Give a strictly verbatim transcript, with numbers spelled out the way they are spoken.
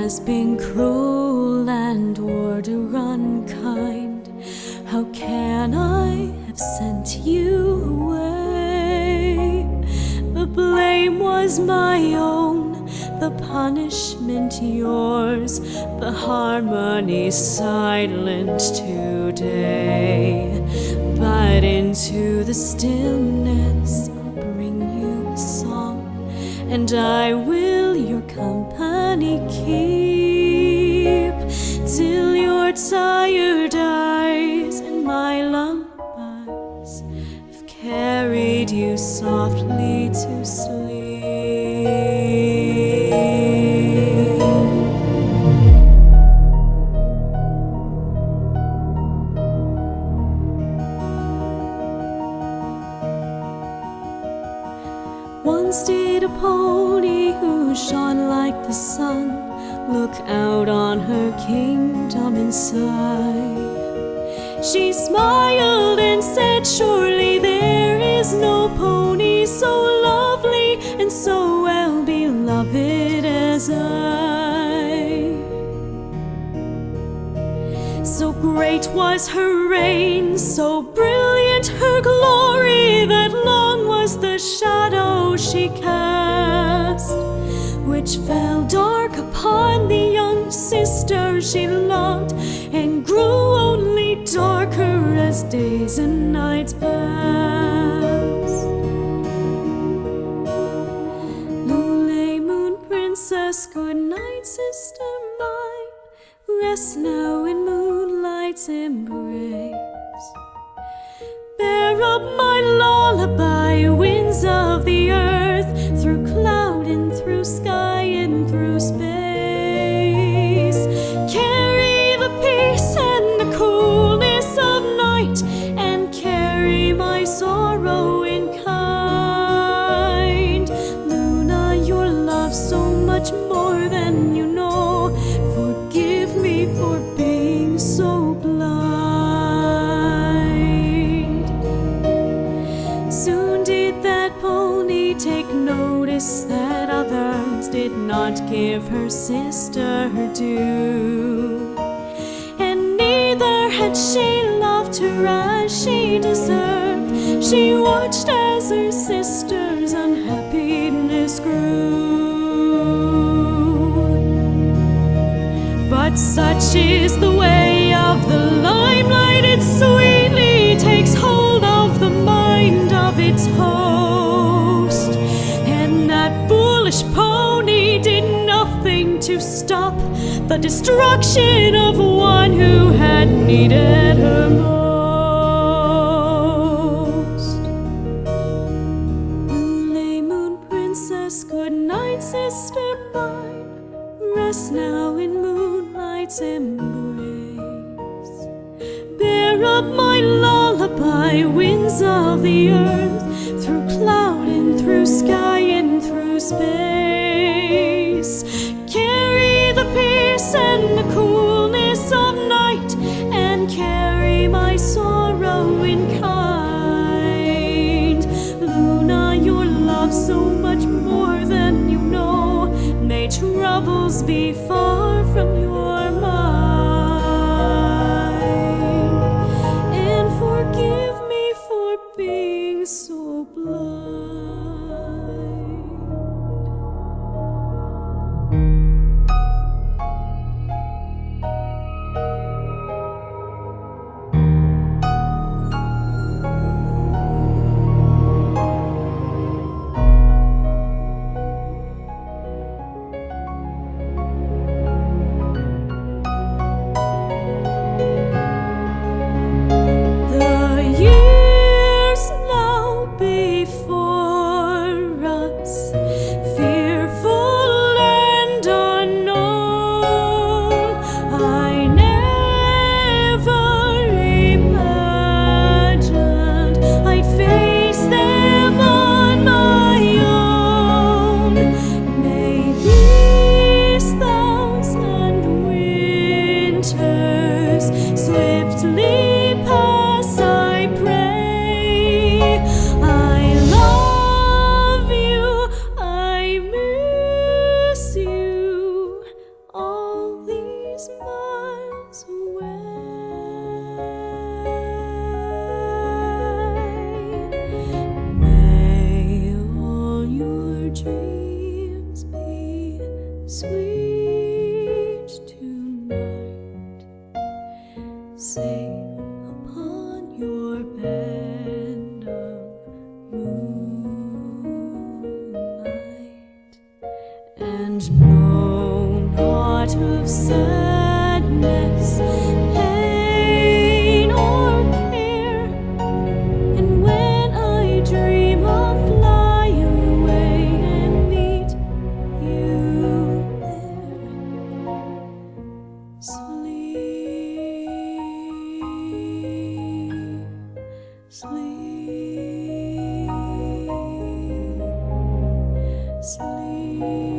has been cruel and order unkind. How can I have sent you away? The blame was my own, the punishment yours, the harmony silent today. But into the stillness I'll bring you a song, and I will your company keep till your tired eyes and my lullabies have carried you softly to sleep. Once did a pony who shone like the sun look out on her kingdom and sigh. She smiled and said, surely there is no pony so lovely and so well beloved as I. So great was her reign, so brilliant her glory, that long was the shadow she cast, which fell dark upon the young sister she loved, and grew only darker as days and nights passed. Lule, moon princess, good night, sister mine. Rest now in moonlight's embrace. Bear up my lullaby, winds of the earth, through cloud and through sky and through space. Carry the peace and the coolness of night, and carry my sorrow in kind. Luna, your love so much more than you know. Forgive me for being so blind. Soon did that pony take notice that others did not give her sister her due, and neither had she loved her as she deserved. She watched as her sister's unhappiness grew. But such is the way of the limelight, it sweetly takes hold of the mind of its host. And that foolish pony did nothing to stop the destruction of one who had needed her most. Lule, moon princess, good night, sister mine. Rest now in moonlight's embrace. Bear up my lullaby, winds of the earth, through cloud and through sky and through space. Carry the peace and the coolness of night, and carry my sorrow in kind. Luna, your love so much more than you know. May troubles be far from your mind, and forgive me for being so blind. sweet tonight, safe upon your bed of moonlight, and know not of sadness, pain, or care. And when I dream of fly away and meet you there, sleep, sleep, sleep.